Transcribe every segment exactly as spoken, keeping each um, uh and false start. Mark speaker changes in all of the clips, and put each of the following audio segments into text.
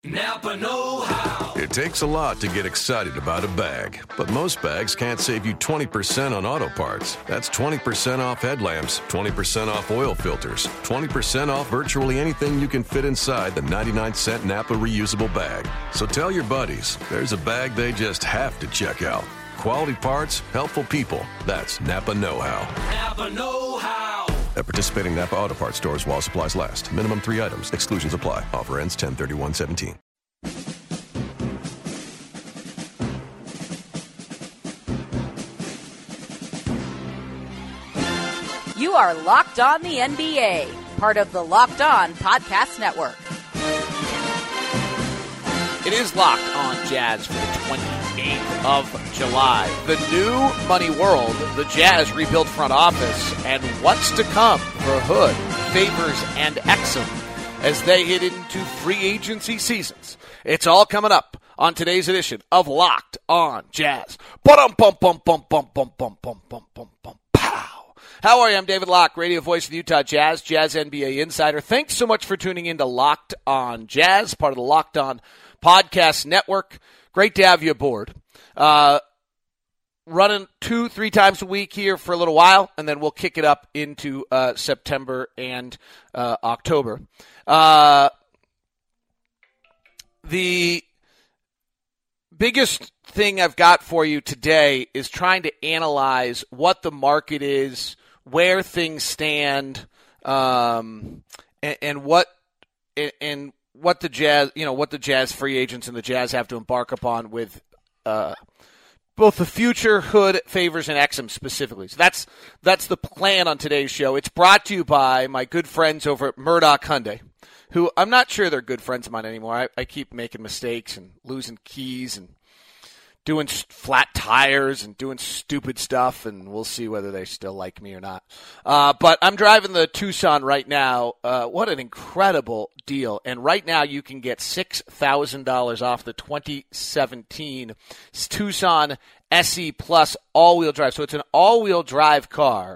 Speaker 1: Napa know-how.
Speaker 2: It takes a lot to get excited about a bag, but most bags can't save you twenty percent on auto parts. That's twenty percent off headlamps, twenty percent off oil filters, twenty percent off virtually anything you can fit inside the ninety-nine cent Napa reusable bag. So tell your buddies, there's a bag they just have to check out. Quality parts, helpful people. That's Napa know-how.
Speaker 1: Napa know-how.
Speaker 2: At participating Napa Auto Parts stores while supplies last. Minimum three items. Exclusions apply. Offer ends ten thirty-one seventeen.
Speaker 3: You are Locked On the N B A, part of the Locked On Podcast Network.
Speaker 4: It is Locked On Jazz for the twenty-eighth of July. The new money world, the Jazz rebuilt front office, and what's to come for Hood, Favors, and Exum as they hit into free agency seasons. It's all coming up on today's edition of Locked On Jazz. Bum bum bum bum bum bum bum bum bum bum bum. Pow! How are you? I'm David Locke, radio voice of the Utah Jazz, Jazz N B A insider. Thanks so much for tuning in to Locked On Jazz, part of the Locked On Podcast Network. Great to have you aboard. Uh, running two, three times a week here for a little while, and then we'll kick it up into uh, September and uh, October. Uh, the biggest thing I've got for you today is trying to analyze what the market is, where things stand, um, and, and what and, and what the Jazz, you know, what the Jazz free agents and the Jazz have to embark upon with uh, both the future, Hood, Favors, and Exum specifically. So that's that's the plan on today's show. It's brought to you by my good friends over at Murdoch Hyundai, who I'm not sure they're good friends of mine anymore. I, I keep making mistakes and losing keys and doing flat tires and doing stupid stuff, and we'll see whether they still like me or not. Uh, but I'm driving the Tucson right now. Uh, what an incredible deal. And right now you can get six thousand dollars off the twenty seventeen Tucson S E Plus all-wheel drive. So it's an all-wheel drive car.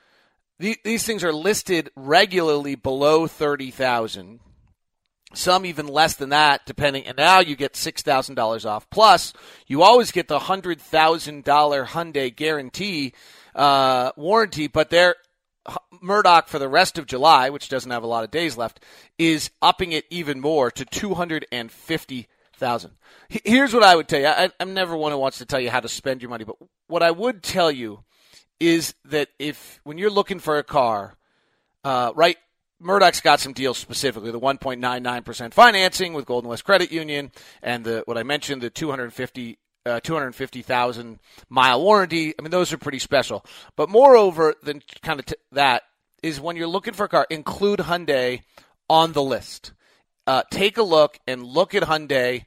Speaker 4: These things are listed regularly below thirty thousand dollars. Some even less than that, depending. And now you get six thousand dollars off. Plus, you always get the one hundred thousand dollars Hyundai guarantee uh, warranty, but they're Murdoch for the rest of July, which doesn't have a lot of days left, is upping it even more to two hundred fifty thousand dollars. Here's what I would tell you. I, I'm never one who wants to tell you how to spend your money, but what I would tell you is that if when you're looking for a car, uh, right, Murdoch's got some deals specifically, the one point nine nine percent financing with Golden West Credit Union and the what I mentioned, the two hundred fifty thousand mile warranty. I mean, those are pretty special. But moreover than kind of t- that is when you're looking for a car, include Hyundai on the list. Uh, take a look and look at Hyundai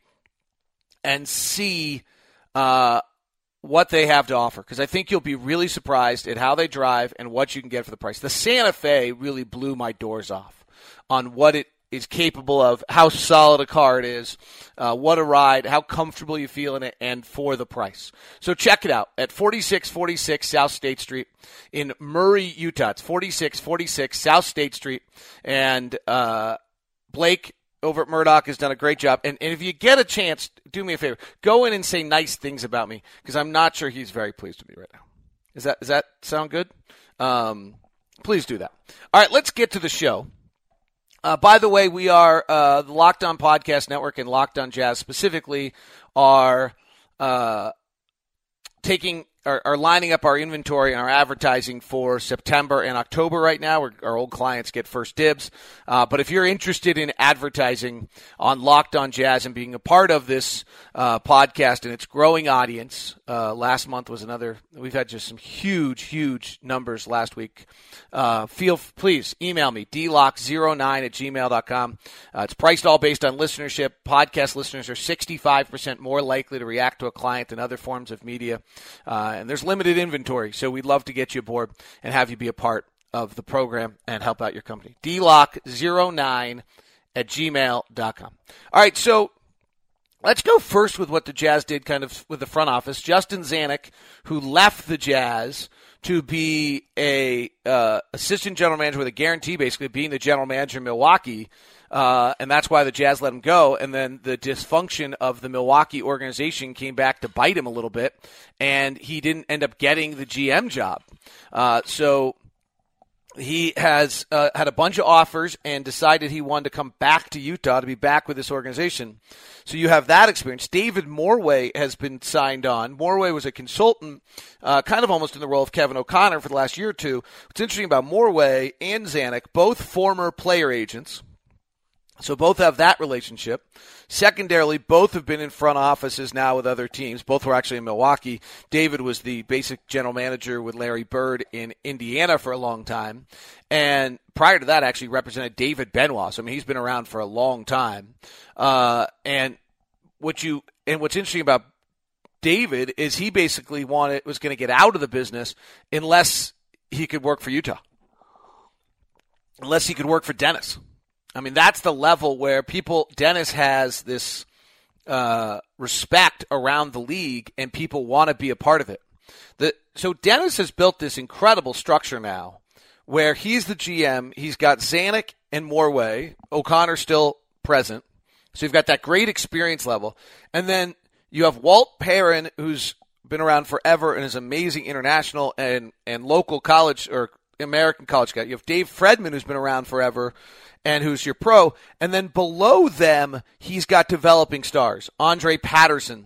Speaker 4: and see uh, what they have to offer, because I think you'll be really surprised at how they drive and what you can get for the price. The Santa Fe really blew my doors off on what it is capable of, how solid a car it is, uh, what a ride, how comfortable you feel in it, and for the price. So check it out at forty-six forty-six South State Street in Murray, Utah. It's forty-six forty-six South State Street, and uh, Blake over at Murdoch has done a great job. And, and if you get a chance, do me a favor. Go in and say nice things about me, because I'm not sure he's very pleased with me right now. Is that, does that sound good? Um, please do that. All right, let's get to the show. Uh, by the way, we are, uh, the Locked On Podcast Network and Locked On Jazz specifically are uh, taking Are, are lining up our inventory and our advertising for September and October right now. We're, our old clients get first dibs. Uh, but if you're interested in advertising on Locked On Jazz and being a part of this uh, podcast and its growing audience, uh, last month was another. We've had just some huge, huge numbers last week. Uh, feel please email me d lock zero nine at gmail dot com. Uh, it's priced all based on listenership. Podcast listeners are sixty-five percent more likely to react to a client than other forms of media. Uh, and there's limited inventory, so we'd love to get you aboard and have you be a part of the program and help out your company. d lock zero nine at gmail dot com. All right, so let's go first with what the Jazz did kind of with the front office. Justin Zanuck, who left the Jazz to be a uh, assistant general manager with a guarantee basically of being the general manager in Milwaukee, Uh, and that's why the Jazz let him go. And then the dysfunction of the Milwaukee organization came back to bite him a little bit, and he didn't end up getting the G M job. Uh, so he has uh, had a bunch of offers and decided he wanted to come back to Utah to be back with this organization. So you have that experience. David Morway has been signed on. Morway was a consultant, uh, kind of almost in the role of Kevin O'Connor for the last year or two. What's interesting about Morway and Zanuck, both former player agents. So both have that relationship. Secondarily, both have been in front offices now with other teams. Both were actually in Milwaukee. David was the basic general manager with Larry Bird in Indiana for a long time. And prior to that, actually represented David Benoit. So, I mean, he's been around for a long time. Uh, and what you and what's interesting about David is he basically wanted was going to get out of the business unless he could work for Utah. Unless he could work for Dennis. I mean, that's the level where people, Dennis has this uh, respect around the league, and people want to be a part of it. The, so Dennis has built this incredible structure now where he's the G M. He's got Zanuck and Morway. O'Connor still present. So you've got that great experience level. And then you have Walt Perrin, who's been around forever and is amazing international and, and local college or American college guy. You have Dave Fredman, who's been around forever and who's your pro. And then below them, he's got developing stars. Andre Patterson,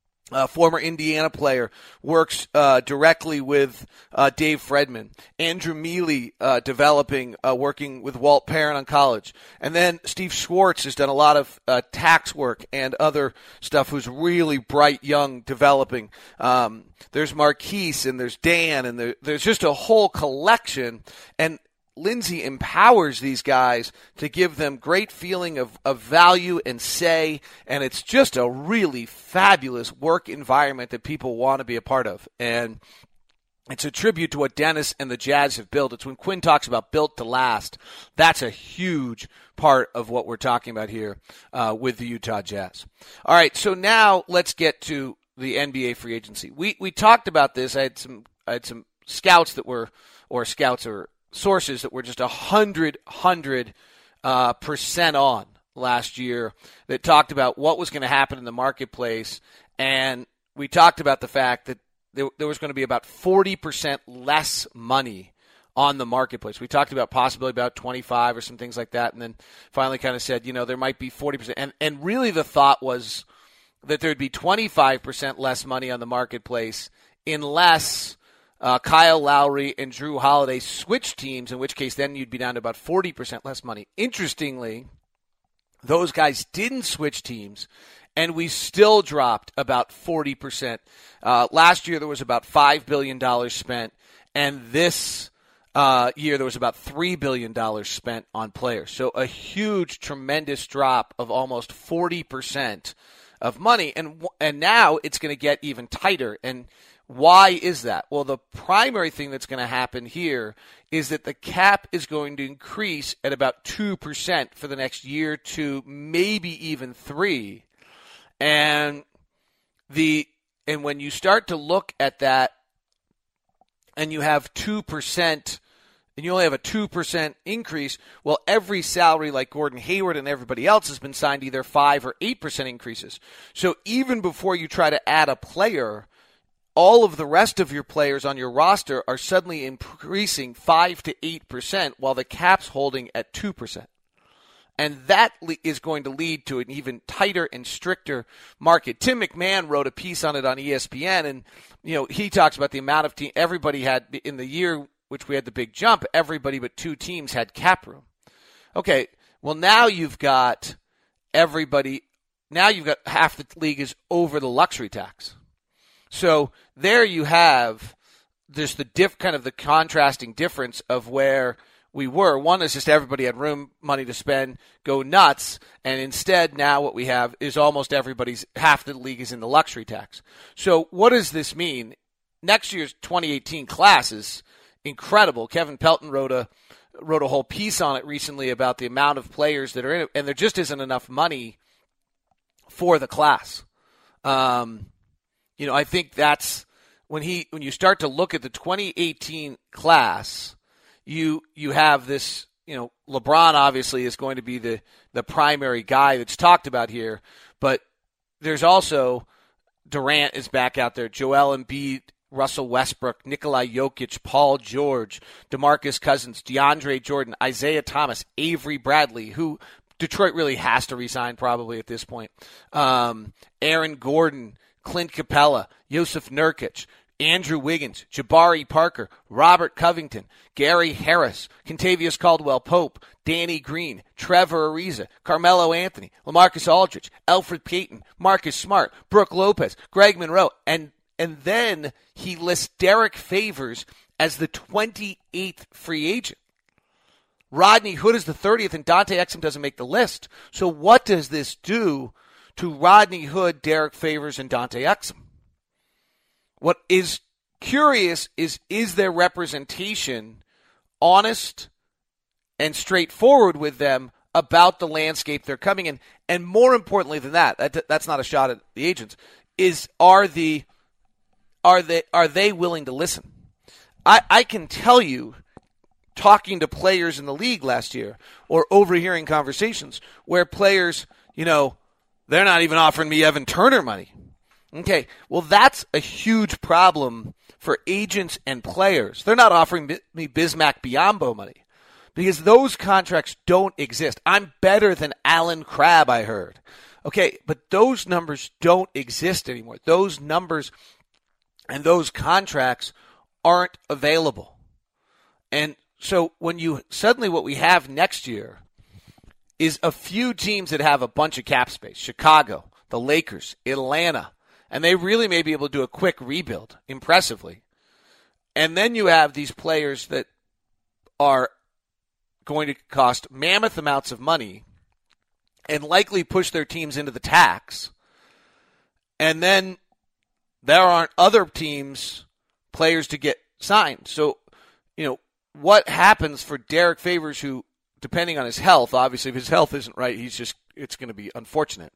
Speaker 4: a former Indiana player, works uh, directly with uh, Dave Fredman. Andrew Mealy, uh, developing, uh, working with Walt Perrin on college. And then Steve Schwartz has done a lot of uh, tax work and other stuff, who's really bright, young, developing. Um, there's Marquise, and there's Dan, and there, there's just a whole collection. And Lindsay empowers these guys to give them great feeling of, of value and say, and it's just a really fabulous work environment that people want to be a part of. And it's a tribute to what Dennis and the Jazz have built. It's when Quinn talks about built to last. That's a huge part of what we're talking about here uh, with the Utah Jazz. All right, so now let's get to the N B A free agency. We we talked about this. I had some I had some scouts that were, or scouts or sources that were just a hundred, hundred uh, percent on last year that talked about what was going to happen in the marketplace. And we talked about the fact that there, there was going to be about forty percent less money on the marketplace. We talked about possibly about twenty-five or some things like that. And then finally kind of said, you know, there might be forty percent. And, and really the thought was that there'd be twenty-five percent less money on the marketplace unless Uh, Kyle Lowry and Drew Holiday switch teams, in which case then you'd be down to about forty percent less money. Interestingly, those guys didn't switch teams, and we still dropped about forty percent. Uh, last year there was about five billion dollars spent, and this uh, year there was about three billion dollars spent on players. So a huge, tremendous drop of almost forty percent of money, and and now it's going to get even tighter. And why is that? Well, the primary thing that's going to happen here is that the cap is going to increase at about two percent for the next year, two, maybe even three. And the and when you start to look at that and you have two percent and you only have a two percent increase, well, every salary like Gordon Hayward and everybody else has been signed either five or eight percent increases. So even before you try to add a player, all of the rest of your players on your roster are suddenly increasing five to eight percent while the cap's holding at two percent. And that is going to lead to an even tighter and stricter market. Tim McMahon wrote a piece on it on E S P N, and you know he talks about the amount of team everybody had in the year which we had the big jump. Everybody but two teams had cap room. Okay, well now you've got everybody. Now you've got half the league is over the luxury tax. So there you have there's the diff, kind of the contrasting difference of where we were. One is just everybody had room, money to spend, go nuts, and instead now what we have is almost everybody's, half the league is in the luxury tax. So what does this mean? Next year's twenty eighteen class is incredible. Kevin Pelton wrote a wrote a whole piece on it recently about the amount of players that are in it, and there just isn't enough money for the class. Um You know, I think that's when he when you start to look at the twenty eighteen class, you you have this, you know, LeBron obviously is going to be the, the primary guy that's talked about here, but there's also Durant is back out there, Joel Embiid, Russell Westbrook, Nikola Jokic, Paul George, DeMarcus Cousins, DeAndre Jordan, Isaiah Thomas, Avery Bradley, who Detroit really has to re-sign probably at this point, um, Aaron Gordon, Clint Capella, Yusuf Nurkic, Andrew Wiggins, Jabari Parker, Robert Covington, Gary Harris, Kentavious Caldwell-Pope, Danny Green, Trevor Ariza, Carmelo Anthony, LaMarcus Aldridge, Elfrid Payton, Marcus Smart, Brooke Lopez, Greg Monroe, and and then he lists Derek Favors as the twenty-eighth free agent. Rodney Hood is the thirtieth, and Dante Exum doesn't make the list. So what does this do to Rodney Hood, Derek Favors, and Dante Exum? What is curious is, is their representation honest and straightforward with them about the landscape they're coming in? And more importantly than that, that that's not a shot at the agents, is are the are they are they willing to listen? I, I can tell you, talking to players in the league last year or overhearing conversations where players, you know, they're not even offering me Evan Turner money. Okay, well, that's a huge problem for agents and players. They're not offering me Bismack Biyombo money because those contracts don't exist. I'm better than Alan Crabb, I heard. Okay, but those numbers don't exist anymore. Those numbers and those contracts aren't available. And so when you suddenly what we have next year is a few teams that have a bunch of cap space. Chicago, the Lakers, Atlanta. And they really may be able to do a quick rebuild, impressively. And then you have these players that are going to cost mammoth amounts of money and likely push their teams into the tax. And then there aren't other teams, players to get signed. So, you know, what happens for Derek Favors, who, depending on his health, obviously if his health isn't right, he's just, it's going to be unfortunate.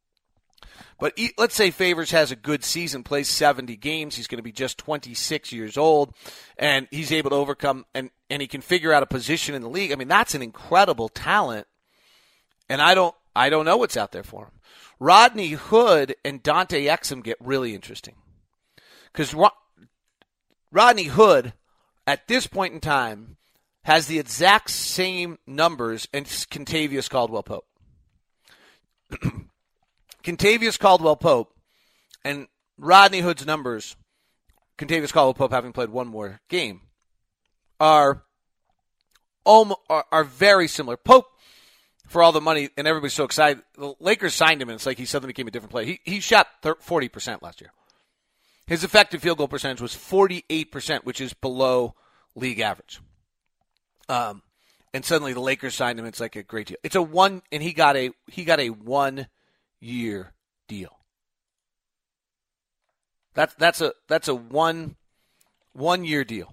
Speaker 4: But he, let's say Favors has a good season, plays seventy games. He's going to be just twenty-six years old, and he's able to overcome, and, and he can figure out a position in the league. I mean, that's an incredible talent, and I don't I don't know what's out there for him. Rodney Hood and Dante Exum get really interesting. Because Ro- Rodney Hood, at this point in time, has the exact same numbers as Kentavious Caldwell-Pope. Kentavious Caldwell-Pope and Rodney Hood's numbers, Kentavious Caldwell-Pope having played one more game, are, almost, are are very similar. Pope, for all the money, and everybody's so excited, the Lakers signed him, and it's like he suddenly became a different player. He, he shot forty percent last year. His effective field goal percentage was forty-eight percent, which is below league average. Um, and suddenly the Lakers signed him. It's like a great deal. It's a one, and he got a he got a one year deal. That's that's a that's a one one year deal.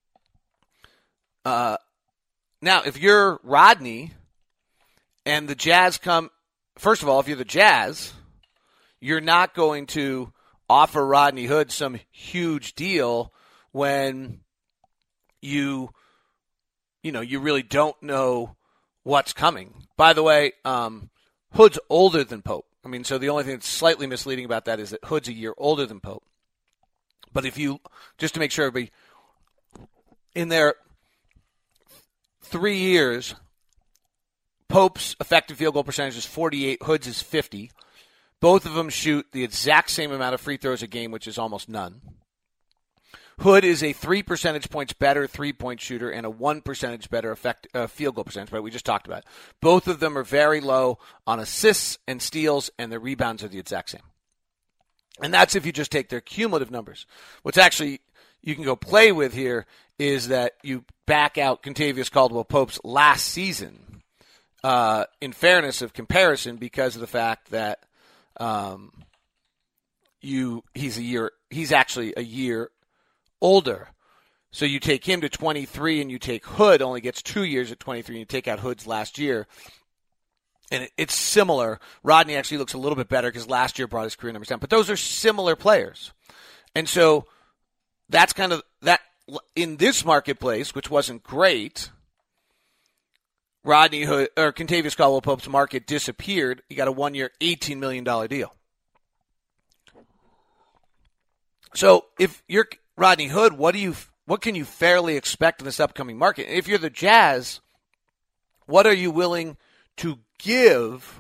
Speaker 4: Uh, now if you're Rodney and the Jazz come, first of all, if you're the Jazz, you're not going to offer Rodney Hood some huge deal when you you know you really don't know what's coming. By the way, um, Hood's older than Pope. I mean, so the only thing that's slightly misleading about that is that Hood's a year older than Pope. But if you, just to make sure everybody, in their three years, Pope's effective field goal percentage is forty-eight, Hood's is fifty. Both of them shoot the exact same amount of free throws a game, which is almost none. Hood is a three percentage points better three-point shooter and a one percentage better effect, uh, field goal percentage, right? We just talked about it. Both of them are very low on assists and steals, and their rebounds are the exact same. And that's if you just take their cumulative numbers. What's actually you can go play with here is that you back out Kentavious Caldwell-Pope's last season uh, in fairness of comparison because of the fact that um, you he's a year he's actually a year older. So you take him to twenty-three and you take Hood, only gets two years at twenty-three, and you take out Hood's last year. And it's similar. Rodney actually looks a little bit better because last year brought his career numbers down. But those are similar players. And so that's kind of that in this marketplace, which wasn't great, Rodney Hood or Kentavious Caldwell-Pope's market disappeared, you got a one-year, eighteen million dollars deal. So if you're Rodney Hood, what do you what can you fairly expect in this upcoming market? If you're the Jazz, what are you willing to give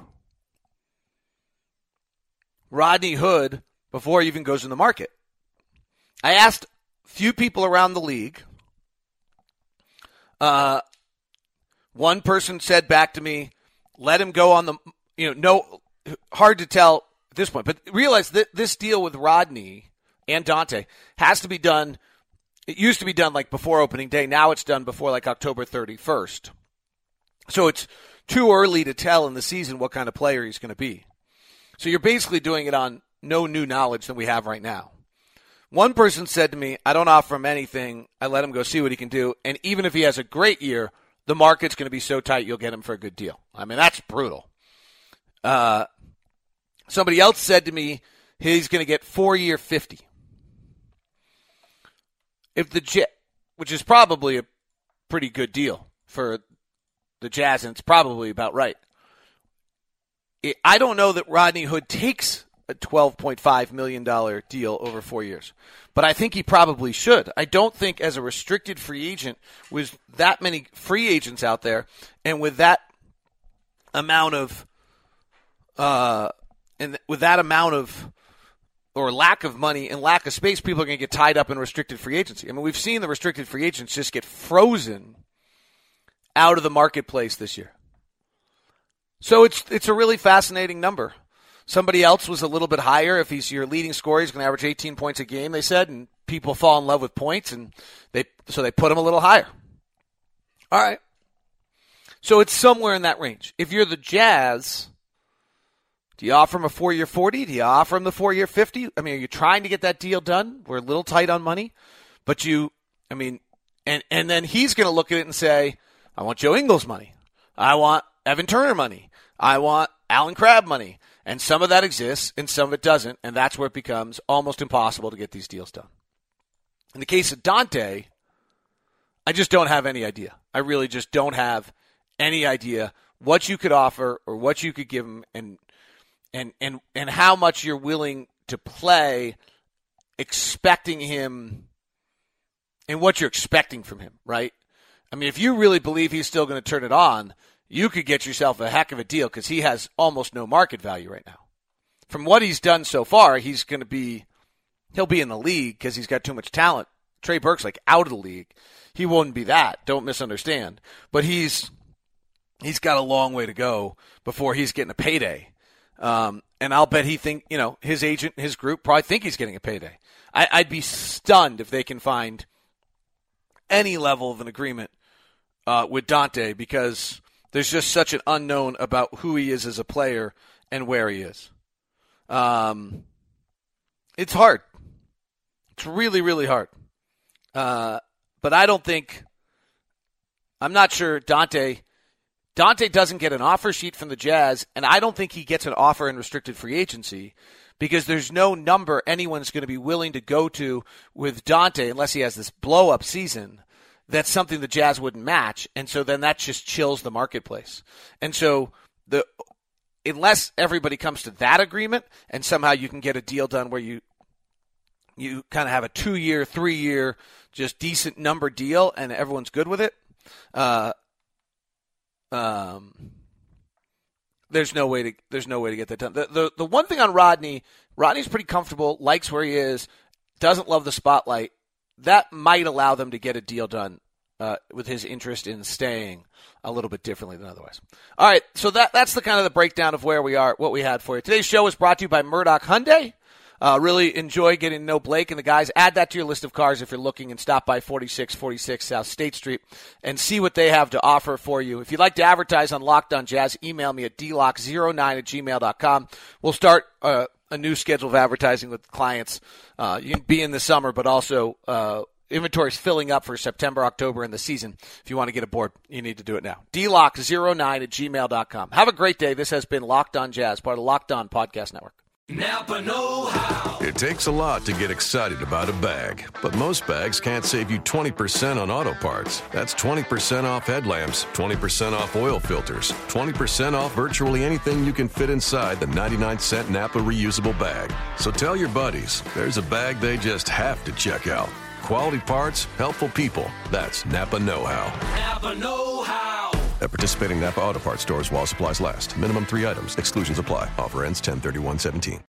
Speaker 4: Rodney Hood before he even goes in the market? I asked a few people around the league. Uh, one person said back to me, let him go on the, you know, no, hard to tell at this point, but realize that this deal with Rodney and Dante has to be done. It used to be done like before opening day. Now it's done before like October thirty-first. So it's too early to tell in the season what kind of player he's going to be. So you're basically doing it on no new knowledge than we have right now. One person said to me, I don't offer him anything. I let him go see what he can do. And even if he has a great year, the market's going to be so tight you'll get him for a good deal. I mean, that's brutal. Uh, somebody else said to me he's going to get four-year fifty. If the J- which is probably a pretty good deal for the Jazz, and it's probably about right. It, I don't know that Rodney Hood takes a twelve point five million dollars deal over four years, but I think he probably should. I don't think as a restricted free agent with that many free agents out there and with that amount of uh, and with that amount of or lack of money and lack of space, people are going to get tied up in restricted free agency. I mean, we've seen the restricted free agents just get frozen out of the marketplace this year. So it's it's a really fascinating number. Somebody else was a little bit higher. If he's your leading scorer, he's going to average eighteen points a game, they said, and people fall in love with points, and they so they put him a little higher. All right. So it's somewhere in that range. If you're the Jazz, do you offer him a four-year forty? Do you offer him the four-year fifty? I mean, are you trying to get that deal done? We're a little tight on money. But you, I mean, and, and then he's going to look at it and say, I want Joe Ingles money. I want Evan Turner money. I want Alan Crabb money. And some of that exists and some of it doesn't, and that's where it becomes almost impossible to get these deals done. In the case of Dante, I just don't have any idea. I really just don't have any idea what you could offer or what you could give him and and and, and how much you're willing to play expecting him and what you're expecting from him, right? I mean, if you really believe he's still going to turn it on, you could get yourself a heck of a deal because he has almost no market value right now. From what he's done so far, he's going to be, he'll be in the league because he's got too much talent. Trey Burke's like out of the league. He wouldn't be that. Don't misunderstand. But he's, he's got a long way to go before he's getting a payday. Um, and I'll bet he think, you know, his agent, his group probably think he's getting a payday. I, I'd be stunned if they can find any level of an agreement uh, with Dante because there's just such an unknown about who he is as a player and where he is. Um, it's hard. It's really, really hard. Uh, but I don't think – I'm not sure Dante – Dante doesn't get an offer sheet from the Jazz, and I don't think he gets an offer in restricted free agency because there's no number anyone's going to be willing to go to with Dante unless he has this blow-up season. That's something the Jazz wouldn't match, and so then that just chills the marketplace. And so the unless everybody comes to that agreement and somehow you can get a deal done where you you kind of have a two-year, three-year, just decent number deal and everyone's good with it, uh, um, there's no way to there's no way to get that done. The, the the one thing on Rodney, Rodney's pretty comfortable, likes where he is, doesn't love the spotlight. That might allow them to get a deal done uh, with his interest in staying a little bit differently than otherwise. All right, so that that's the kind of the breakdown of where we are, what we had for you. Today's show is brought to you by Murdoch Hyundai. Uh, really enjoy getting to know Blake and the guys. Add that to your list of cars if you're looking and stop by forty-six forty-six South State Street and see what they have to offer for you. If you'd like to advertise on Locked On Jazz, email me at d lock zero nine at gmail dot com. We'll start uh, a new schedule of advertising with clients. Uh, you can be in the summer, but also uh, inventory is filling up for September, October, and the season. If you want to get aboard, you need to do it now. d lock zero nine at gmail dot com. Have a great day. This has been Locked On Jazz, part of the Locked On Podcast Network.
Speaker 1: Napa know-how.
Speaker 2: It takes a lot to get excited about a bag, but most bags can't save you twenty percent on auto parts. That's twenty percent off headlamps, twenty percent off oil filters, twenty percent off virtually anything you can fit inside the ninety-nine cent Napa reusable bag. So tell your buddies, there's a bag they just have to check out. Quality parts, helpful people. That's Napa know-how.
Speaker 1: Napa know-how.
Speaker 2: At participating Napa Auto Parts stores while supplies last. Minimum three items. Exclusions apply. Offer ends ten thirty-one seventeen.